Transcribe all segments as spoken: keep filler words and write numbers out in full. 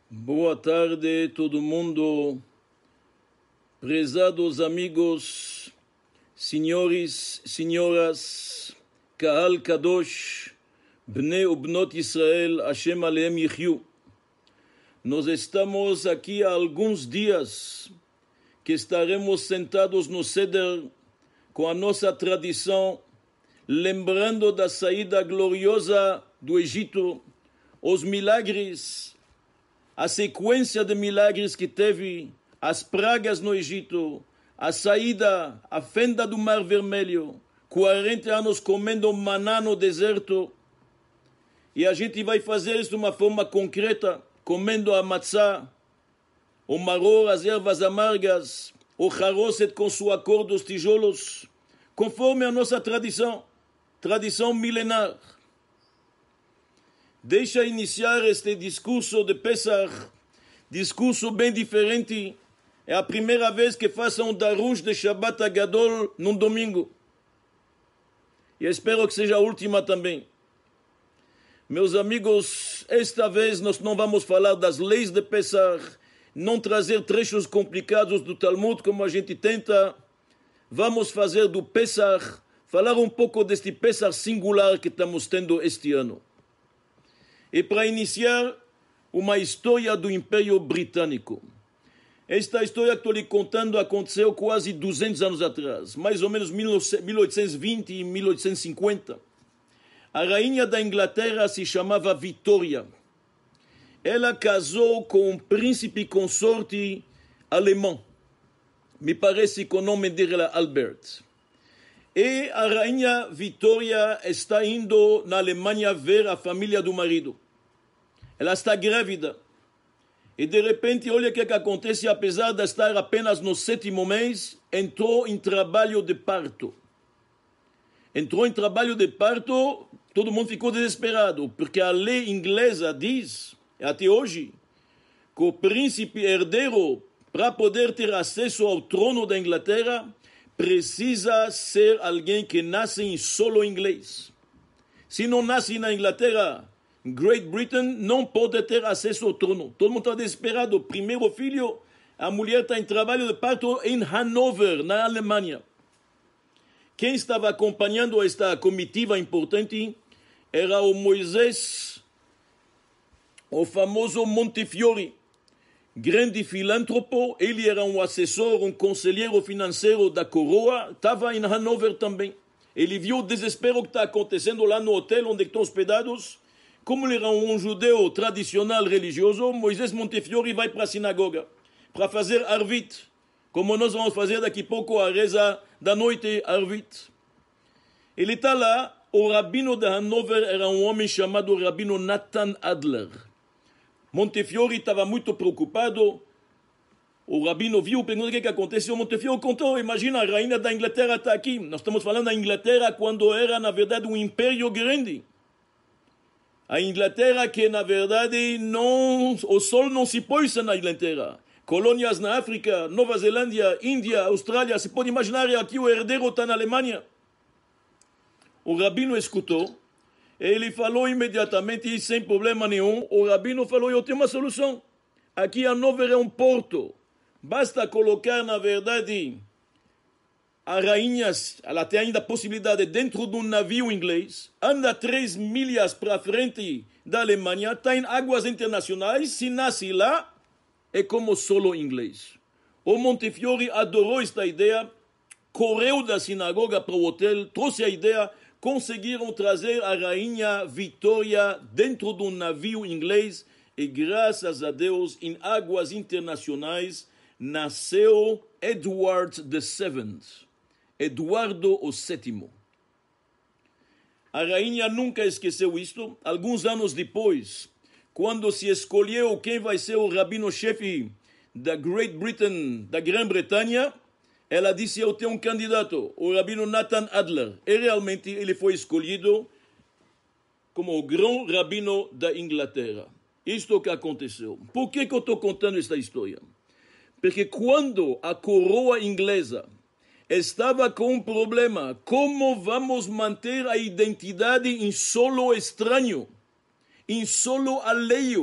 Boa tarde, todo mundo. Prezados amigos, senhores, senhoras, Kahal Kadosh, Bnei Ubnot Israel, Hashem Aleem Yichyu. Nós estamos aqui há alguns dias que estaremos sentados no Seder com a nossa tradição, lembrando da saída gloriosa do Egito, os milagres, a sequência de milagres que teve, as pragas no Egito, a saída, a fenda do Mar Vermelho, quarenta anos comendo maná no deserto. E a gente vai fazer isso de uma forma concreta, comendo a matzá, o maror, as ervas amargas, o haroset com sua cor dos tijolos, conforme a nossa tradição, tradição milenar. Deixa iniciar este discurso de Pesach, discurso bem diferente. É a primeira vez que façam um darush de Shabbat Agadol num domingo. E espero que seja a última também. Meus amigos, esta vez nós não vamos falar das leis de Pesach, não trazer trechos complicados do Talmud como a gente tenta. Vamos fazer do Pesach, falar um pouco deste Pesach singular que estamos tendo este ano. E para iniciar, uma história do Império Britânico. Esta história que estou lhe contando aconteceu quase duzentos anos atrás, mais ou menos mil oitocentos e vinte e mil oitocentos e cinquenta. A rainha da Inglaterra se chamava Vitória. Ela casou com um príncipe consorte alemão. Me parece que o nome dele era Albert. E a rainha Vitória está indo na Alemanha ver a família do marido. Ela está grávida. E de repente, olha o que, que acontece, apesar de estar apenas no sétimo mês, entrou em trabalho de parto. Entrou em trabalho de parto, todo mundo ficou desesperado, porque a lei inglesa diz, até hoje, que o príncipe herdeiro, para poder ter acesso ao trono da Inglaterra, precisa ser alguém que nasce em solo inglês. Se não nasce na Inglaterra, Great Britain, não pode ter acesso ao trono. Todo mundo está desesperado. O primeiro filho, a mulher está em trabalho de parto em Hanover, na Alemanha. Quem estava acompanhando esta comitiva importante era o Moisés, o famoso Montefiore. Grande filântropo, ele era um assessor, um conselheiro financeiro da coroa, estava em Hanover também. Ele viu o desespero que está acontecendo lá no hotel onde estão hospedados. Como ele era um judeu tradicional religioso, Moisés Montefiore vai para a sinagoga para fazer Arvit, como nós vamos fazer daqui a pouco a reza da noite Arvit. Ele está lá, o rabino de Hanover era um homem chamado Rabino Nathan Adler. Montefiore estava muito preocupado. O rabino viu, perguntou o que, que aconteceu. Montefiore contou, imagina, a rainha da Inglaterra está aqui. Nós estamos falando da Inglaterra quando era, na verdade, um império grande. A Inglaterra que, na verdade, não, o sol não se pôs na Inglaterra. Colônias na África, Nova Zelândia, Índia, Austrália. Se pode imaginar, aqui o herdeiro está na Alemanha. O rabino escutou. Ele falou imediatamente, sem problema nenhum, o rabino falou, eu tenho uma solução. Aqui Hanover é um porto. Basta colocar, na verdade, a rainha, ela tem ainda a possibilidade dentro de um navio inglês, anda três milhas para frente da Alemanha, está em águas internacionais, se nasce lá, é como solo inglês. O Montefiore adorou esta ideia, correu da sinagoga para o hotel, trouxe a ideia, conseguiram trazer a rainha Vitória dentro de um navio inglês e, graças a Deus, em águas internacionais, nasceu Edward the Seventh, Eduardo o Sétimo. A rainha nunca esqueceu isto. Alguns anos depois, quando se escolheu quem vai ser o rabino-chefe da Great Britain, da Grã-Bretanha, ela disse, eu tenho um candidato, o rabino Nathan Adler. E realmente ele foi escolhido como o grão rabino da Inglaterra. Isto é o que aconteceu. Por que, que eu estou contando esta história? Porque quando a coroa inglesa estava com um problema, como vamos manter a identidade em solo estranho, em solo alheio,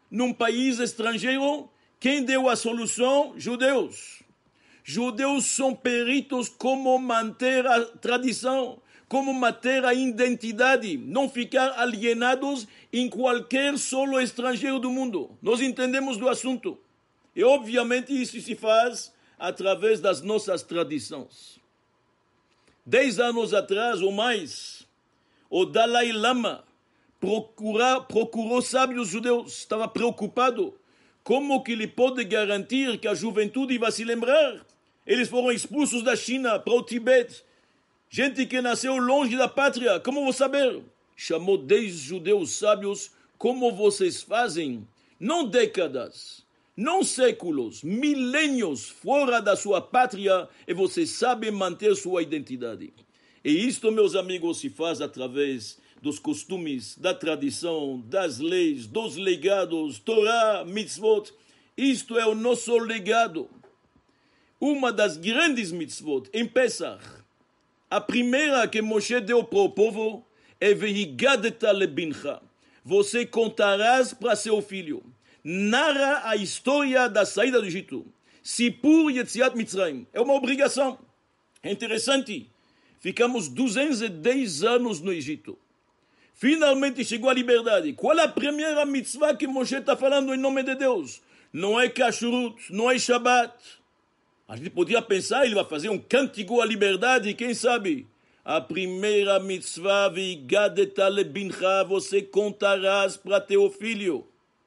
num país estrangeiro, quem deu a solução? Judeus. Judeus são peritos como manter a tradição, como manter a identidade, não ficar alienados em qualquer solo estrangeiro do mundo. Nós entendemos do assunto. E, obviamente, isso se faz através das nossas tradições. Dez anos atrás, ou mais, o Dalai Lama procura, procurou sábios judeus, estava preocupado. Como que ele pode garantir que a juventude vai se lembrar? Eles foram expulsos da China para o Tibete. Gente que nasceu longe da pátria, como vou saber? Chamou dez judeus sábios, como vocês fazem? Não décadas, não séculos, milênios fora da sua pátria e vocês sabem manter sua identidade. E isto, meus amigos, se faz através dos costumes, da tradição, das leis, dos legados, Torá, mitzvot. Isto é o nosso legado. Uma das grandes mitzvot em Pesach, a primeira que Moshe deu para o povo é Vehigadeta lebincha. Você contarás para seu filho. Narra a história da saída do Egito. Sipur Yetziat Mitzrayim. É uma obrigação. É interessante. Ficamos duzentos e dez anos no Egito. Finalmente chegou a liberdade. Qual é a primeira mitzvah que Moshe está falando em nome de Deus? Não é Kashrut, não é Shabbat. A gente podia pensar, ele vai fazer um cântico à liberdade, quem sabe? A primeira mitzvah, Vehigadeta lebincha, você contarás para teu filho.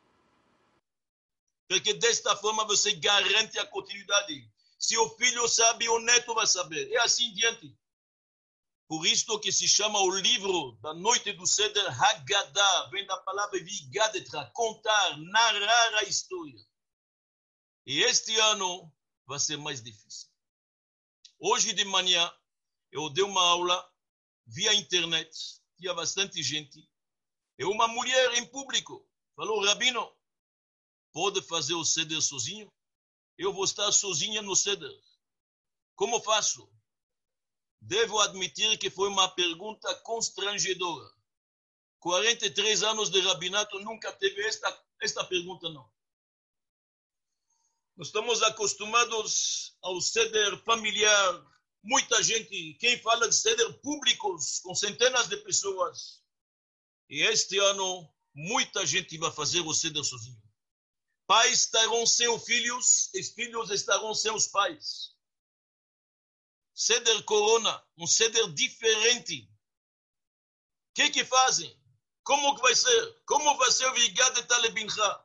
Porque desta forma você garante a continuidade. Se o filho sabe, o neto vai saber. E assim diante. Por isto que se chama o livro da noite do Seder Haggadah, vem da palavra Vehigadetra, contar, narrar a história. E este ano vai ser mais difícil. Hoje de manhã, eu dei uma aula via internet, tinha bastante gente, e uma mulher em público falou, Rabino, pode fazer o Seder sozinho? Eu vou estar sozinha no Seder. Como faço? Devo admitir que foi uma pergunta constrangedora. quarenta e três anos de rabinato, nunca teve esta, esta pergunta, não. Nós estamos acostumados ao Seder familiar. Muita gente, quem fala de Seder públicos, com centenas de pessoas. E este ano, muita gente vai fazer o Seder sozinho. Pais estarão sem os filhos, os filhos estarão sem os pais. Seder Corona, um Seder diferente. O que que fazem? Como que vai ser? Como vai ser o Vehigadeta lebincha?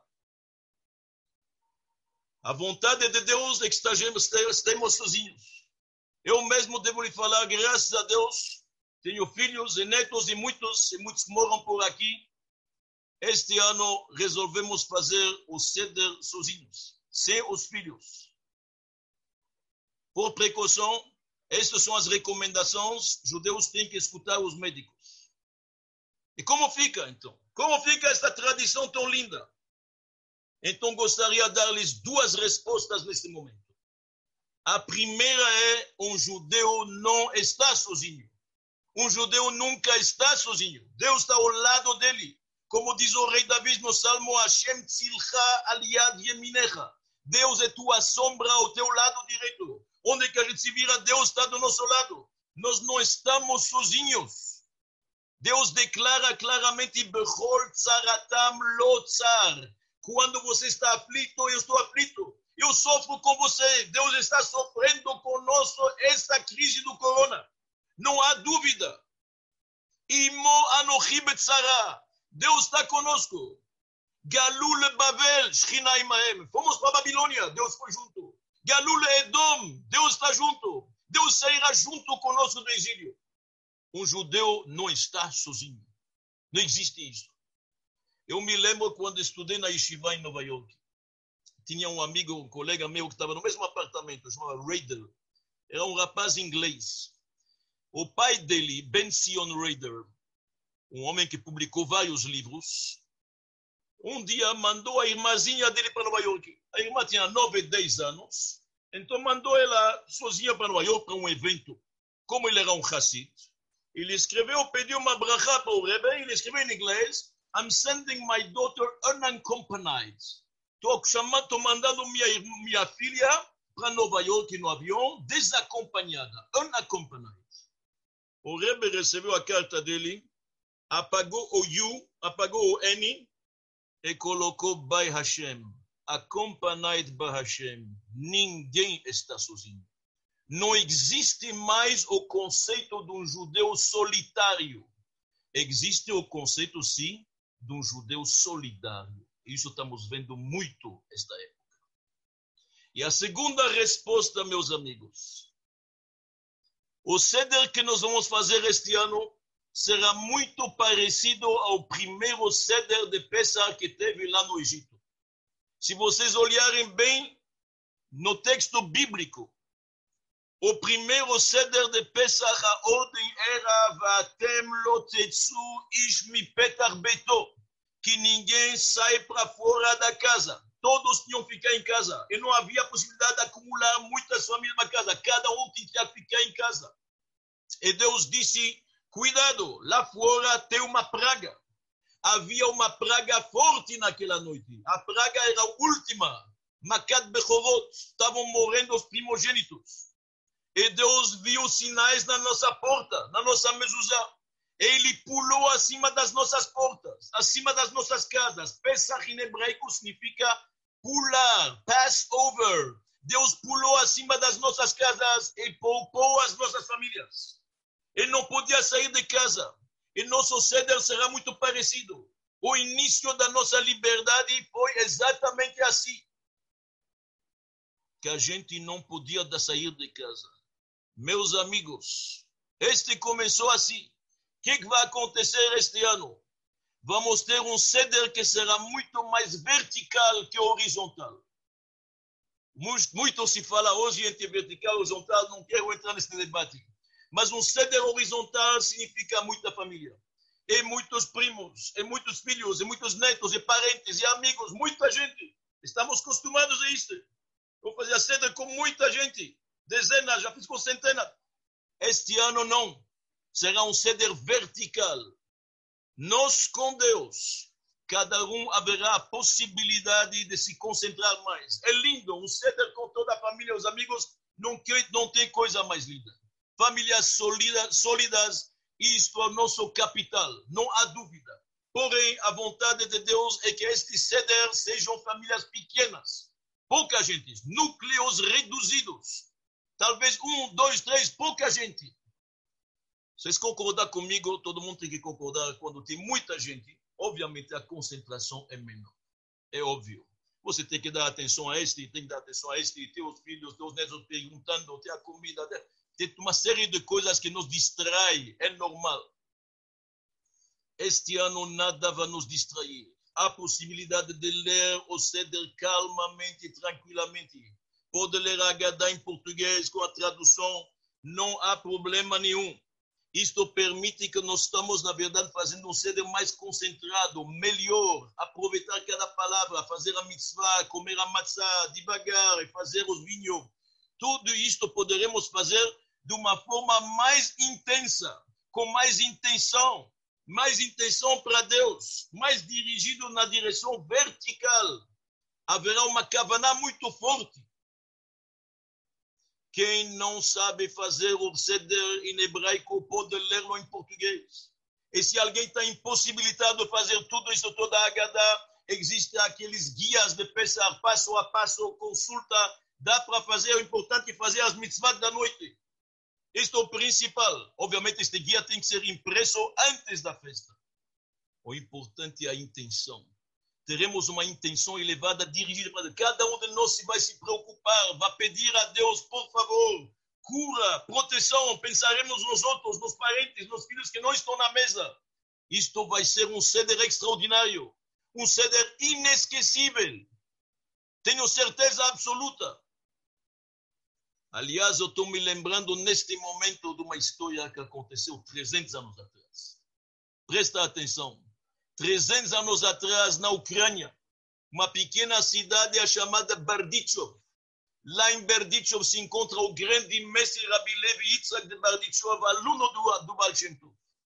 A vontade de Deus é que estejamos sozinhos. Eu mesmo devo lhe falar, graças a Deus, tenho filhos e netos e muitos, e muitos moram por aqui. Este ano resolvemos fazer o Seder sozinhos, sem os filhos. Por precaução, estas são as recomendações, judeus têm que escutar os médicos. E como fica, então? Como fica esta tradição tão linda? Então, gostaria de dar-lhes duas respostas neste momento. A primeira é, um judeu não está sozinho. Um judeu nunca está sozinho. Deus está ao lado dele. Como diz o rei Davi no Salmo, Hashem tzilcha al yad yeminecha. Deus é tua sombra ao teu lado direito. Onde que a gente se vira, Deus está do nosso lado. Nós não estamos sozinhos. Deus declara claramente, Bechol tzaratam lo tzar. Quando você está aflito, eu estou aflito. Eu sofro com você. Deus está sofrendo conosco esta crise do corona. Não há dúvida. Imo anochi betzara. Deus está conosco. Galul Babel, Shechina imahem. Fomos para a Babilônia, Deus foi junto. Galul Edom, Deus está junto. Deus sairá junto conosco do exílio. Um judeu não está sozinho. Não existe isso. Eu me lembro quando estudei na Yeshiva em Nova York. Tinha um amigo, um colega meu que estava no mesmo apartamento, chamava Rader. Era um rapaz inglês. O pai dele, Ben Sion Rader, um homem que publicou vários livros, um dia mandou a irmãzinha dele para Nova York. A irmã tinha nove, dez anos, então mandou ela sozinha para Nova York para um evento. Como ele era um Hassid, ele escreveu, pediu uma brachá para o Rebbe, ele escreveu em inglês, I'm sending my daughter unaccompanied. Estou mandando minha, minha filha para Nova York no avião, desacompanhada, unaccompanied. O Rebbe recebeu a carta dele, apagou o U, apagou o N e colocou by Hashem, accompanied by Hashem. Ninguém está sozinho. Não existe mais o conceito de um judeu solitário. Existe o conceito, sim, de um judeu solidário. Isso estamos vendo muito esta época. E a segunda resposta, meus amigos. O Seder que nós vamos fazer este ano será muito parecido ao primeiro Seder de Pesach que teve lá no Egito. Se vocês olharem bem no texto bíblico, o primeiro Seder de Pesach, a ordem era Vatem lo tetzu ish mi petach beito, que ninguém sai para fora da casa. Todos tinham que ficar em casa. E não havia possibilidade de acumular muitas famílias na casa. Cada um tinha que ficar em casa. E Deus disse, cuidado, lá fora tem uma praga. Havia uma praga forte naquela noite. A praga era a última. Makat Bechovot. Estavam morrendo os primogênitos. E Deus viu sinais na nossa porta, na nossa mezuzá. Ele pulou acima das nossas portas, acima das nossas casas. Pesach em hebraico significa pular, pass over. Deus pulou acima das nossas casas e poupou as nossas famílias. Ele não podia sair de casa. E nosso Seder será muito parecido. O início da nossa liberdade foi exatamente assim. Que a gente não podia sair de casa. Meus amigos, este começou assim. O que, que vai acontecer este ano? Vamos ter um Seder que será muito mais vertical que horizontal. Muito, muito se fala hoje entre vertical e horizontal, não quero entrar nesse debate. Mas um Seder horizontal significa muita família. E muitos primos, e muitos filhos, e muitos netos, e parentes, e amigos, muita gente. Estamos acostumados a isso. Vou fazer Seder com muita gente. Dezenas, já fiz com centenas. Este ano não. Será um Seder vertical. Nós com Deus, cada um haverá a possibilidade de se concentrar mais. É lindo, um Seder com toda a família, os amigos, não, não tem coisa mais linda. Famílias sólidas, sólidas, isto é o nosso capital, não há dúvida. Porém, a vontade de Deus é que este Seder sejam famílias pequenas, pouca gente, núcleos reduzidos. Talvez um, dois, três, pouca gente. Vocês concordam comigo? Todo mundo tem que concordar. Quando tem muita gente, obviamente a concentração é menor. É óbvio. Você tem que dar atenção a este, tem que dar atenção a este, ter os filhos, ter os netos perguntando, ter a comida, ter uma série de coisas que nos distraem. É normal. Este ano nada vai nos distrair. Há possibilidade de ler o Seder calmamente e tranquilamente. Pode ler a Haggadah em português com a tradução, não há problema nenhum. Isto permite que nós estamos, na verdade, fazendo um Seder mais concentrado, melhor, aproveitar cada palavra, fazer a mitzvah, comer a matzah, devagar, e fazer os vinhos. Tudo isto poderemos fazer de uma forma mais intensa, com mais intenção, mais intenção para Deus, mais dirigido na direção vertical. Haverá uma kavaná muito forte. Quem não sabe fazer o Seder em hebraico pode ler-lo em português. E se alguém está impossibilitado de fazer tudo isso, toda a Haggadah, existem aqueles guias de Pesach, passo a passo, consulta, dá para fazer, o importante é fazer as mitzvot da noite. Isto é o principal. Obviamente, este guia tem que ser impresso antes da festa. O importante é a intenção. Teremos uma intenção elevada dirigida para Deus. Cada um de nós vai se preocupar, vai pedir a Deus, por favor, cura, proteção. Pensaremos nos outros, nos parentes, nos filhos que não estão na mesa. Isto vai ser um Seder extraordinário, um Seder inesquecível. Tenho certeza absoluta. Aliás, eu estou me lembrando neste momento de uma história que aconteceu trezentos anos atrás. Presta atenção. trezentos anos atrás, na Ucrânia, uma pequena cidade chamada Berdichov. Lá em Berdichov se encontra o grande mestre Rabbi Levi Yitzhak de Berdichov, aluno do, do Baal Shem Tov.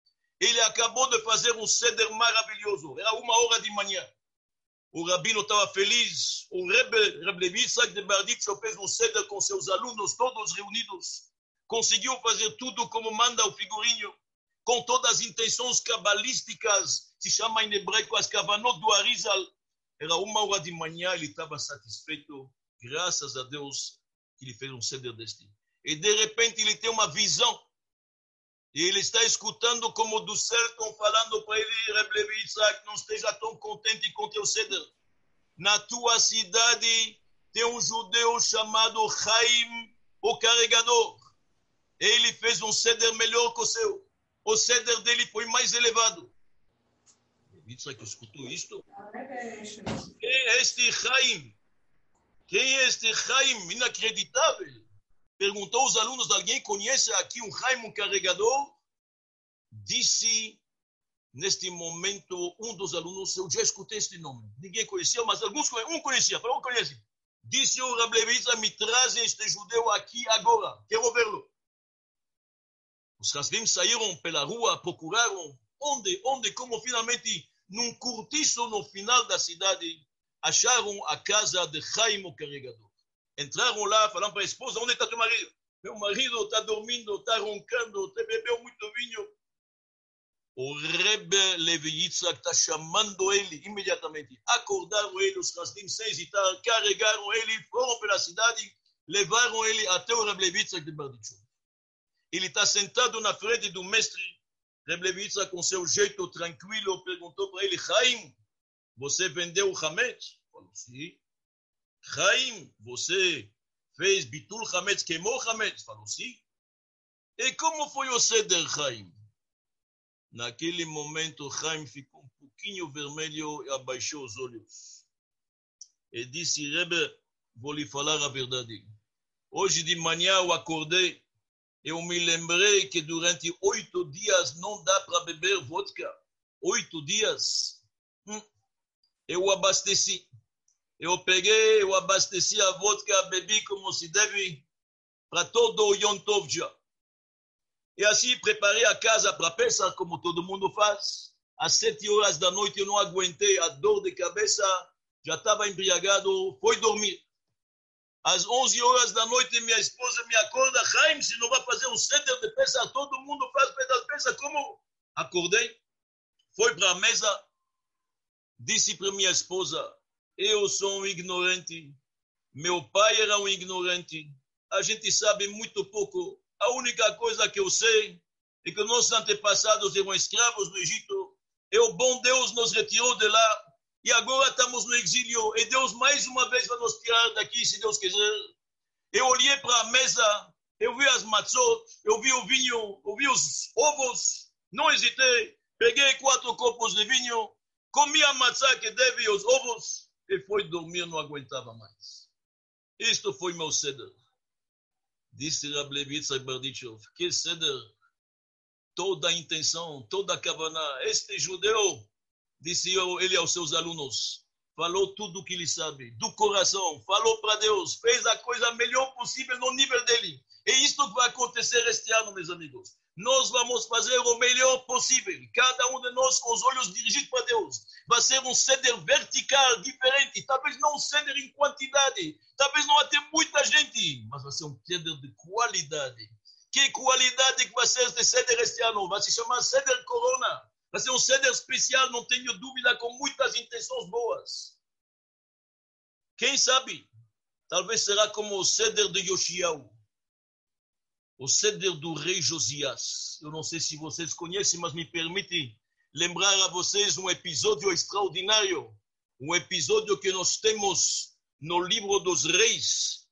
ele acabou de fazer um seder maravilhoso. Era uma hora de manhã. O rabino estava feliz. O Rebbe, Rebbe Levi Yitzhak de Berditchev fez um seder com seus alunos, todos reunidos. Conseguiu fazer tudo como manda o figurinho, com todas as intenções cabalísticas, se chama em hebraico as kavanot do Arizal. Era uma hora de manhã, ele estava satisfeito, graças a Deus, que ele fez um seder deste. E de repente ele tem uma visão. E ele está escutando como do céu estão falando para ele, Rebbe Levi Yitzhak, não esteja tão contente com teu ceder. Na tua cidade tem um judeu chamado Chaim, o carregador. Ele fez um ceder melhor que o seu. O ceder dele foi mais elevado. Yitzhak escutou isto? Quem é este Chaim? Quem é este Chaim? Inacreditável. Perguntou os alunos, alguém conhece aqui um Chaim, um carregador? Disse, neste momento, um dos alunos, eu já escutei este nome. Ninguém conhecia, mas alguns um conhecia, falou, conhece. Disse o Rebbe Levi Yitzhak, me trazem este judeu aqui agora, quero vê-lo. Os Hasvim saíram pela rua, procuraram onde, onde, como finalmente, num cortiço no final da cidade, acharam a casa de Chaim, o carregador. Entraram lá, falaram para a esposa, onde está teu marido? Meu marido está dormindo, está roncando, te bebeu muito vinho. O Rebbe Levi Yitzhak está chamando ele imediatamente. Acordaram ele, os Hasdim, sem hesitar, carregaram ele, foram pela cidade, levaram ele até o Rebbe Levi Yitzhak de Berditchev. Ele está sentado na frente do mestre. Rebbe Levi Yitzhak, com seu jeito tranquilo, perguntou para ele, Chaim, você vendeu o Hametz? Falou, sim. Chaim, você fez bitul Hametz, queimou Hametz? Falou, sim. E como foi o seder, Chaim? Naquele momento, Chaim ficou um pouquinho vermelho e abaixou os olhos. E disse, Rebbe, vou lhe falar a verdade. Hoje de manhã eu acordei, eu me lembrei que durante oito dias não dá para beber vodka. Oito dias. Hum. Eu abasteci. Eu peguei, eu abasteci a vodka, bebi como se deve para todo o Yom Tov já. E assim preparei a casa para Pesach, como todo mundo faz. Às sete horas da noite eu não aguentei a dor de cabeça, já estava embriagado, fui dormir. Às onze horas da noite minha esposa me acorda, Chaim, se não vai fazer um seder de Pesach, todo mundo faz pedal de Pesach, como? Acordei, fui para a mesa, disse para minha esposa, eu sou um ignorante, meu pai era um ignorante, a gente sabe muito pouco. A única coisa que eu sei é que nossos antepassados eram escravos no Egito, e o bom Deus nos retirou de lá, e agora estamos no exílio, e Deus mais uma vez vai nos tirar daqui, se Deus quiser. Eu olhei para a mesa, eu vi as matzot, eu vi o vinho, eu vi os ovos, não hesitei, peguei quatro copos de vinho, comi a matzá que deve e os ovos, e fui dormir, não aguentava mais. Isto foi meu seder. Disse Rebbe Levi Yitzhak Berditchev, que ceder, toda a intenção, toda a kavaná, este judeu, disse ele aos seus alunos, falou tudo o que ele sabe, do coração, falou para Deus, fez a coisa melhor possível no nível dele. E isto vai acontecer este ano, meus amigos. Nós vamos fazer o melhor possível, cada um de nós com os olhos dirigidos para Deus. Vai ser um ceder vertical, diferente, talvez não um ceder em quantidade, talvez não até muita gente, mas vai ser um ceder de qualidade. Que qualidade que vai ser este ceder este ano? Vai se chamar ceder Corona. Vai ser um ceder especial, não tenho dúvida, com muitas intenções boas. Quem sabe? Talvez será como o ceder de Yoshiyahu. O ceder do rei Josias. Eu não sei se vocês conhecem, mas me permite lembrar a vocês um episódio extraordinário. Um episódio que nós temos no livro dos reis.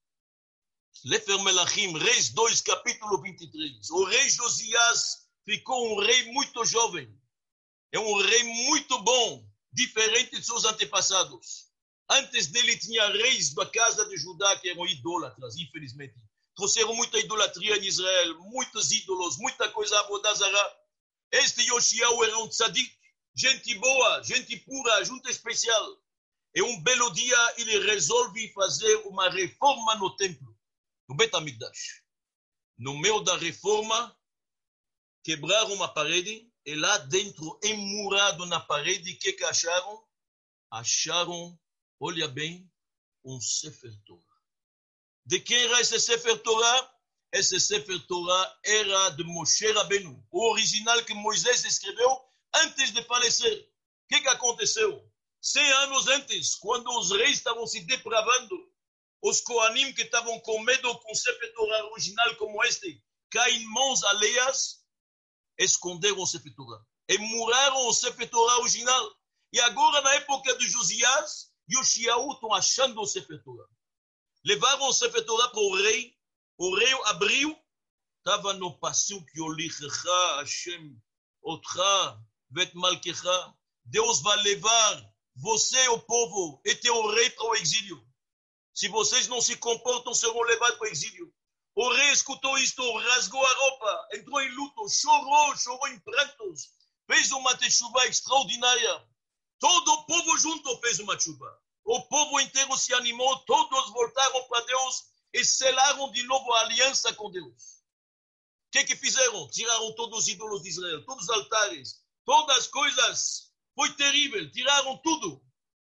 Sefer Melachim, Reis dois, capítulo vinte e três. O rei Josias ficou um rei muito jovem. É um rei muito bom, diferente de seus antepassados. Antes dele tinha reis da casa de Judá que eram idólatras, infelizmente. Trouxeram muita idolatria em Israel, muitos ídolos, muita coisa abodazara. Este Yoshiyahu era um tzadik, gente boa, gente pura, gente especial. E um belo dia ele resolve fazer uma reforma no templo, no Bet HaMikdash. No meio da reforma, quebraram uma parede E lá dentro, emurado na parede, o que que acharam? Acharam, olha bem, um Sefer Torah. De quem era esse Sefer Torah? Esse Sefer Torah era de Moshe Rabbeinu, o original que Moisés escreveu antes de falecer. O que que aconteceu? Cem anos antes, quando os reis estavam se depravando, os Kohanim que estavam com medo com o Sefer Torah original como este, caem em mãos alheias, esconderam o Sefer Torah. Emuraram o Sefer Torah original. E agora, na época de Josias, Yoshiahu estão achando o Sefer Torah. Levaram o Sefer Torah para o rei, o rei abriu, estava no passuco Yolichecha, Hashem, Otcha, Vet Malkecha. Deus vai levar você, o povo, e teu rei para o exílio. Se vocês não se comportam, serão levados para o exílio. O rei escutou isto, rasgou a roupa, entrou em luto, chorou, chorou em prantos, fez uma teshuva extraordinária. Todo o povo junto fez uma teshuva. O povo inteiro se animou, todos voltaram para Deus e selaram de novo a aliança com Deus. O que que fizeram? Tiraram todos os ídolos de Israel, todos os altares, todas as coisas. Foi terrível, tiraram tudo.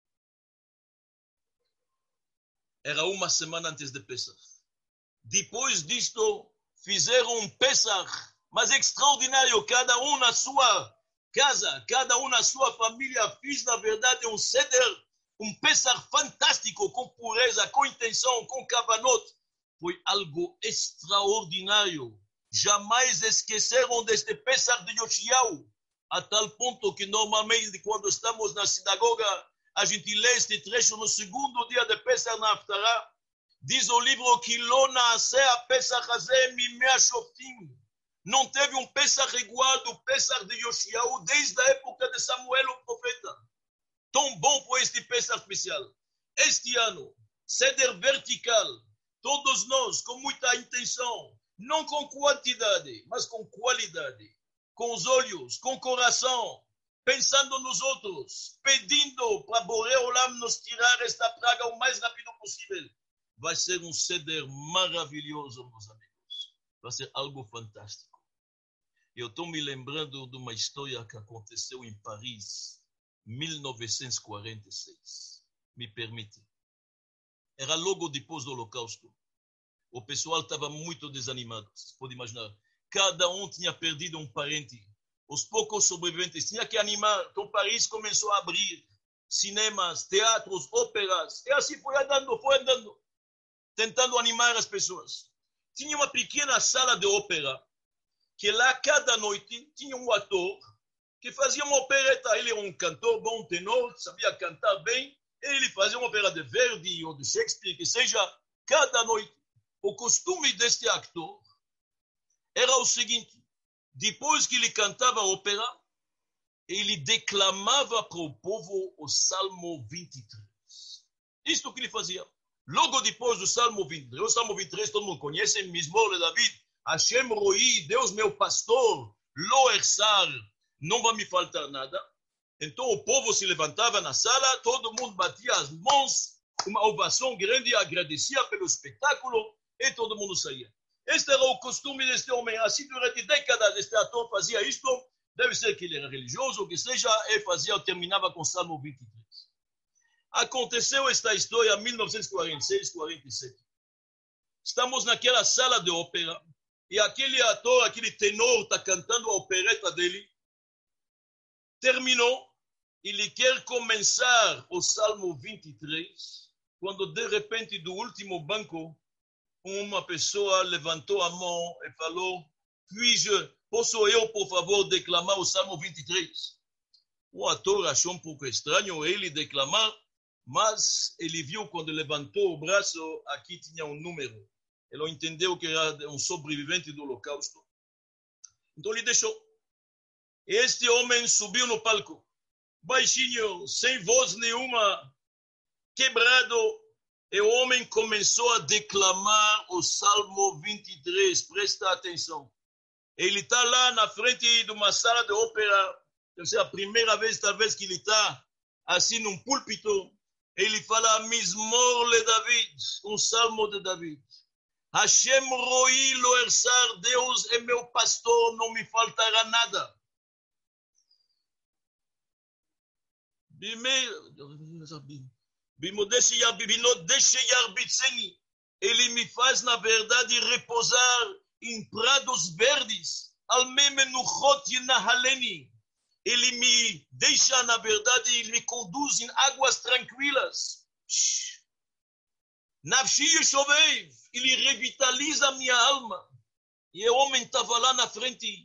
Era uma semana antes de Pesach. Depois disto, fizeram um Pesach, mas extraordinário, cada um na sua casa, cada um na sua família, fiz na verdade um seder, um Pesach fantástico, com pureza, com intenção, com kavanot. Foi algo extraordinário. Jamais esqueceram deste Pesach de Yoshiahu, a tal ponto que normalmente quando estamos na sinagoga, a gente lê este trecho no segundo dia de Pesach na Haftarah. Diz o livro que lo naase a Pesach hazeh mimei shoftim. Não teve um Pesach igual do Pesach de Yoshiahu desde a época de Samuel o profeta. Tão bom foi este Pesach especial. Este ano, seder vertical, todos nós com muita intenção, não com quantidade, mas com qualidade, com os olhos, com o coração, pensando nos outros, pedindo para Boré Olam nos tirar esta praga o mais rápido possível. Vai ser um seder maravilhoso, meus amigos. Vai ser algo fantástico. Eu estou me lembrando de uma história que aconteceu em Paris, mil novecentos e quarenta e seis. Me permite. Era logo depois do Holocausto. O pessoal estava muito desanimado. Você pode imaginar. Cada um tinha perdido um parente. Os poucos sobreviventes tinham que animar. Então Paris começou a abrir cinemas, teatros, óperas. E assim foi andando, foi andando. Tentando animar as pessoas. Tinha uma pequena sala de ópera, que lá cada noite tinha um ator que fazia uma opereta. Ele era um cantor bom, tenor, sabia cantar bem. Ele fazia uma ópera de Verdi ou de Shakespeare, que seja, cada noite. O costume deste actor era o seguinte: depois que ele cantava a ópera, ele declamava para o povo o Salmo vinte e três. Isto que ele fazia. Logo depois do Salmo vinte e três, o Salmo vinte e três todo mundo conhece, Mismor de David, Hashem Roi, Deus meu pastor, Lo Ersar, não vai me faltar nada. Então o povo se levantava na sala, todo mundo batia as mãos, uma ovação grande, agradecia pelo espetáculo e todo mundo saía. Este era o costume deste homem, assim durante décadas este ator fazia isto, deve ser que ele era religioso, ou que seja, e fazia, terminava com o Salmo vinte e três. Aconteceu esta história em mil novecentos e quarenta e seis, quarenta e sete. Estamos naquela sala de ópera e aquele ator, aquele tenor está cantando a opereta dele. Terminou, ele quer começar o Salmo vinte e três, quando de repente do último banco uma pessoa levantou a mão e falou: puis-je, posso eu, por favor, declamar o Salmo vinte e três? O ator achou um pouco estranho ele declamar, mas ele viu quando levantou o braço, aqui tinha um número. Ele entendeu que era um sobrevivente do Holocausto. Então ele deixou. Este homem subiu no palco, baixinho, sem voz nenhuma, quebrado, e o homem começou a declamar o Salmo vinte e três. Presta atenção. Ele está lá na frente de uma sala de ópera, deve ser a primeira vez, talvez, que ele está assim num púlpito. Ele fala: Mismor le David, um salmo de David. Hashem Roi lo Ersar, Deus é meu pastor, não me faltará nada. Ele me faz, na verdade, repousar em prados verdes. Ele me deixa, na verdade, ele me conduz em águas tranquilas. Ele revitaliza a minha alma. E o homem estava lá na frente.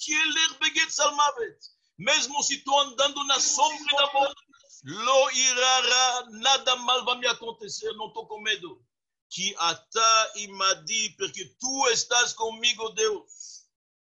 Mesmo se estou andando na sombra da morte, lo irá, nada mal vai me acontecer, não estou com medo. Que ata imadi, porque tu estás comigo, Deus.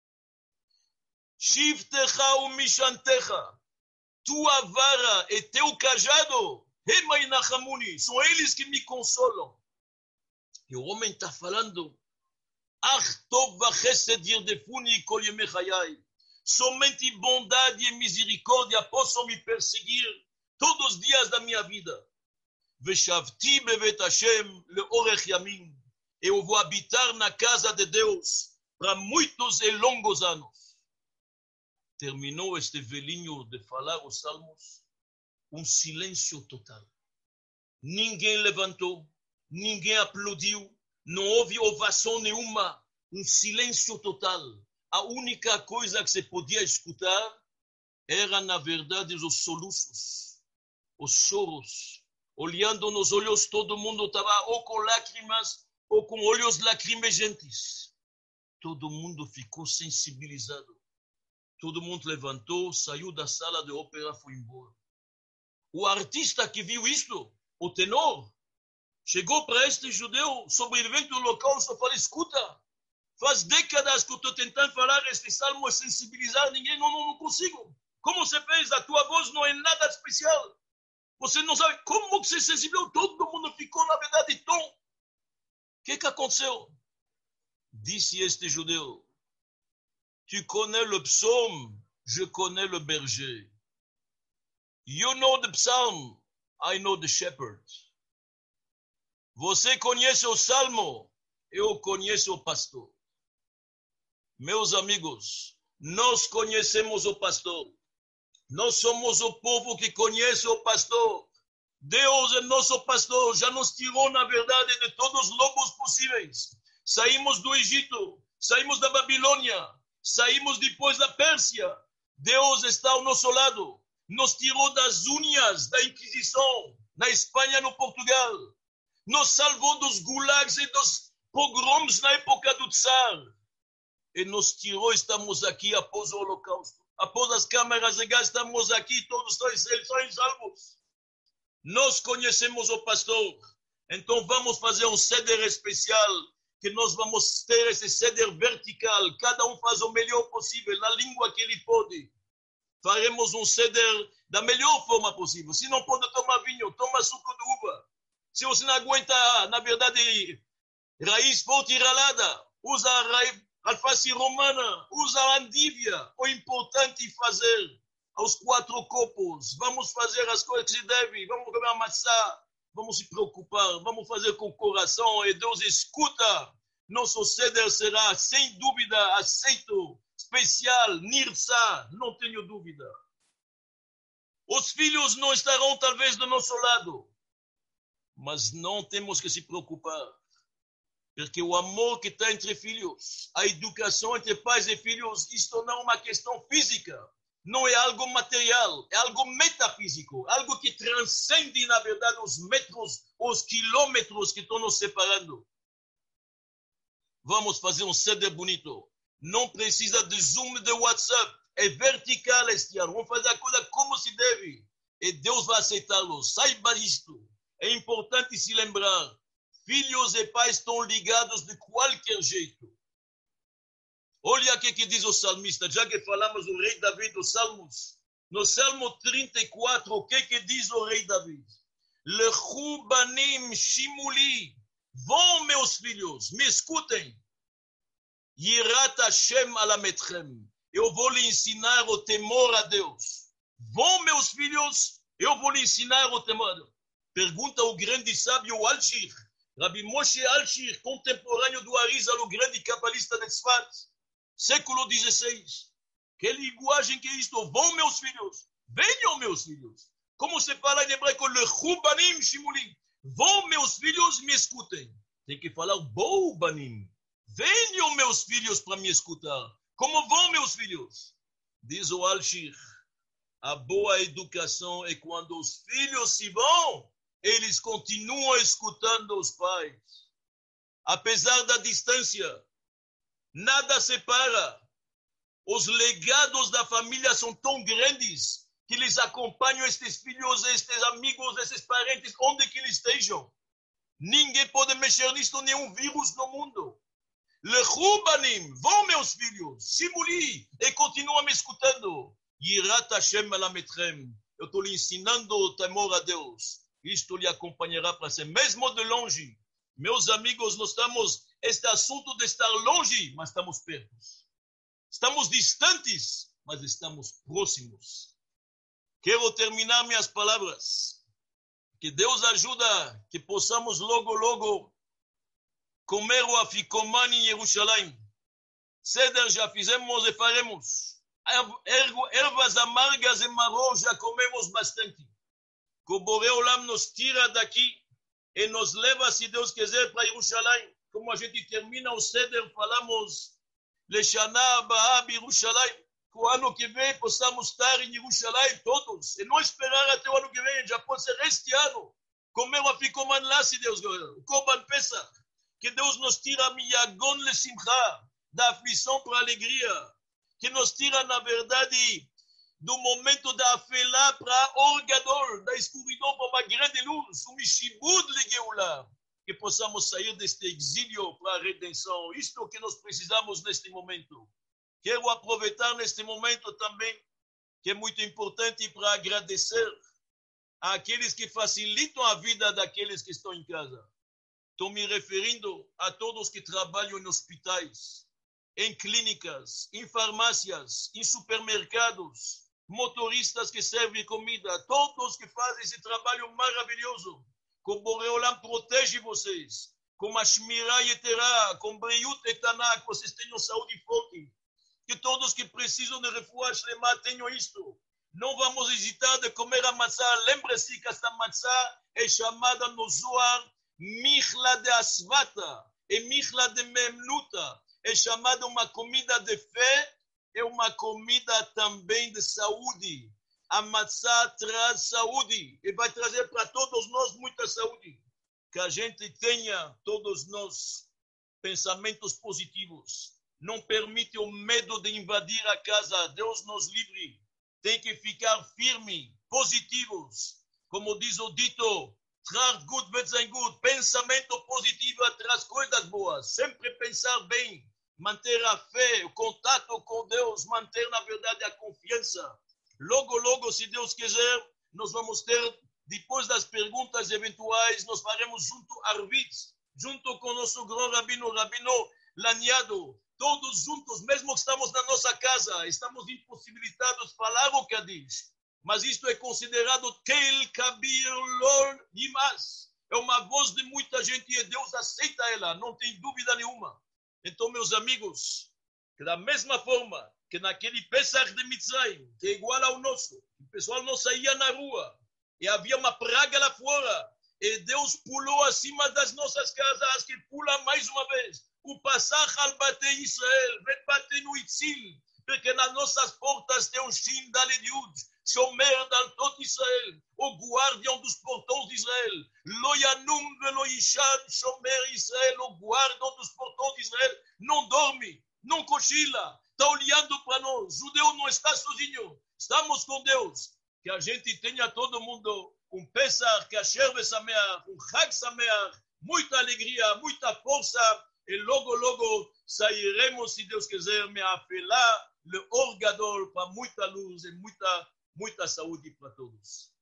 Shiftecha u mishantecha, tua vara e teu cajado, hema inachamuni, são eles que me consolam. E o homem está falando, ach tov vachesed yirdefuni kol yemei chayai. Somente bondade e misericórdia possam me perseguir todos os dias da minha vida. Veshavti bevet Hashem leorech yamim. Eu vou habitar na casa de Deus para muitos e longos anos. Terminou este velhinho de falar os salmos, um silêncio total. Ninguém levantou, ninguém aplaudiu, não houve ovação nenhuma, um silêncio total. A única coisa que se podia escutar era, na verdade, os soluços, os choros. Olhando nos olhos, todo mundo estava ou com lágrimas ou com olhos lacrimejentes. Todo mundo ficou sensibilizado. Todo mundo levantou, saiu da sala de ópera e foi embora. O artista que viu isto, o tenor, chegou para este judeu sobrevivente do Holocausto e falou, escuta, faz décadas que eu estou tentando falar este salmo e sensibilizar ninguém, não, não, não consigo. Como você fez? A tua voz não é nada especial. Você não sabe como que você sensibilizou. Todo mundo ficou, na verdade, tom. O que que aconteceu? Disse este judeu, tu connais le psaume, je connais le berger. You know the psalm, I know the shepherd. Você conhece o salmo, eu conheço o pastor. Meus amigos, nós conhecemos o pastor. Nós somos o povo que conhece o pastor. Deus é nosso pastor, já nos tirou, na verdade, de todos os lobos possíveis. Saímos do Egito, saímos da Babilônia, saímos depois da Pérsia. Deus está ao nosso lado. Nos tirou das unhas da Inquisição, na Espanha e no Portugal. Nos salvou dos gulags e dos pogroms na época do Tsar. E nos tirou, estamos aqui após o Holocausto. Após as câmaras de gás, estamos aqui, todos eles são salvos. Nós conhecemos o pastor. Então vamos fazer um ceder especial, que nós vamos ter esse ceder vertical. Cada um faz o melhor possível, na língua que ele pode. Faremos um ceder da melhor forma possível. Se não pode tomar vinho, toma suco de uva. Se você não aguenta, na verdade, raiz forte e ralada, usa raiz, alface romana, usa andívia. O importante é fazer aos quatro copos. Vamos fazer as coisas que se devem. Vamos comer a maçã. Vamos se preocupar. Vamos fazer com o coração. E Deus escuta. Nosso ceder será, sem dúvida, aceito. Especial, nirsa, não tenho dúvida. Os filhos não estarão talvez do nosso lado, mas não temos que se preocupar, porque o amor que está entre filhos, a educação entre pais e filhos, isto não é uma questão física, não é algo material, é algo metafísico, algo que transcende, na verdade, os metros, os quilômetros que estão nos separando. Vamos fazer um ceder bonito. Não precisa de zoom de WhatsApp. É vertical este ano. Vamos fazer a coisa como se deve. E Deus vai aceitá-los. Saiba isto. É importante se lembrar. Filhos e pais estão ligados de qualquer jeito. Olha o que diz o salmista. Já que falamos do rei Davi dos Salmos. No Salmo trinta e quatro, o que, que diz o rei Davi? Lechu banim shimuli. Vão, meus filhos, me escutem. Yirat Hashem alametchem. Eu vou lhe ensinar o temor a Deus. Vão, meus filhos, eu vou lhe ensinar o temor a Deus. Pergunta o grande sábio Alshir, Rabbi Moshe Alshir, contemporâneo do Arizal, o grande cabalista de Tzfat, século dezesseis. Que linguagem que é isto? Vão, meus filhos. Venham, meus filhos. Como se fala em hebraico, lechu banim shimuli. Vão, meus filhos, me escutem. Tem que falar, bom, banim. Venham, meus filhos, para me escutar. Como vão, meus filhos? Diz o Al-Shir, a boa educação é quando os filhos se vão, eles continuam escutando os pais. Apesar da distância, nada separa. Os legados da família são tão grandes que eles acompanham estes filhos, estes amigos, esses parentes, onde que eles estejam. Ninguém pode mexer nisto, nenhum vírus no mundo. Lechu banim, vão meus filhos, simuli, e continuam me escutando. Yirat Hashem alametrem, eu estou lhe ensinando o temor a Deus. Isto lhe acompanhará para ser, mesmo de longe. Meus amigos, nós estamos, este assunto de estar longe, mas estamos perto. Estamos distantes, mas estamos próximos. Quero terminar minhas palavras. Que Deus ajuda, que possamos logo, logo comer o aficomani em Jerusalém. Seder já fizemos e faremos. Ervas amargas e marrom já comemos bastante. Que o Boré Olam nos tira daqui e nos leva, se Deus quiser, para Jerusalém. Como a gente termina o Seder, falamos Leshana Abba Yerushalayim. Que o ano que vem possamos estar em Jerusalém todos. E não esperar até o ano que vem, já pode ser este ano. Comer o aficoman lá, se Deus quiser. O Korban Pesach. Que Deus nos tira miyagon le simcha, da aflição para a alegria. Que nos tira, na verdade, do momento da afela para Or Gadol, da escuridão para uma grande luz. O mishibud le geula. Que possamos sair deste exílio para a redenção. Isto é o que nós precisamos neste momento. Quero aproveitar neste momento também, que é muito importante, para agradecer àqueles que facilitam a vida daqueles que estão em casa. Estou me referindo a todos que trabalham em hospitais, em clínicas, em farmácias, em supermercados, motoristas que servem comida, todos que fazem esse trabalho maravilhoso. Que o Boré Olam protege vocês, com a Shmirá Yeterá, com Breiut Etaná, que vocês tenham saúde forte. Que todos que precisam de refuá shlema tenham isto. Não vamos hesitar de comer a matzá. Lembre-se que esta matzá é chamada no Zohar Michla de Asvata e Michla de Memnuta. É chamada uma comida de fé e uma comida também de saúde. A matzá traz saúde e vai trazer para todos nós muita saúde. Que a gente tenha, todos nós, pensamentos positivos. Não permite o medo de invadir a casa. Deus nos livre. Tem que ficar firme, positivos. Como diz o dito, traz good, wird good. Pensamento positivo traz coisas boas. Sempre pensar bem. Manter a fé, o contato com Deus. Manter, na verdade, a confiança. Logo, logo, se Deus quiser, nós vamos ter, depois das perguntas eventuais, nós faremos junto Arvitz, junto com o nosso grande rabino, Rabino Laniado. Todos juntos, mesmo que estamos na nossa casa, estamos impossibilitados de falar o Kadish. Mas isto é considerado Kel Kabir Lor Yimas. É uma voz de muita gente e Deus aceita ela, não tem dúvida nenhuma. Então, meus amigos, que da mesma forma que naquele Pesach de Mitzrayim, que é igual ao nosso, o pessoal não saía na rua e havia uma praga lá fora, e Deus pulou acima das nossas casas, que pula mais uma vez. O Passach al Batei Israel, vem bater no Itzil, porque nas nossas portas tem um Shin Daled Yud, Shomer Daltot Israel, o guardião dos portões de Israel. Lo Yanum velo Yishan, Shomer Israel, o guardião dos portões de Israel, não dorme, não cochila, está olhando para nós. O judeu não está sozinho, estamos com Deus. Que a gente tenha todo mundo um Pesach, Kasher Vesameach, um Chag Sameach, muita alegria, muita força. E logo, logo sairemos, se Deus quiser, me apelar, le Or Gadol, para muita luz e muita, muita saúde para todos.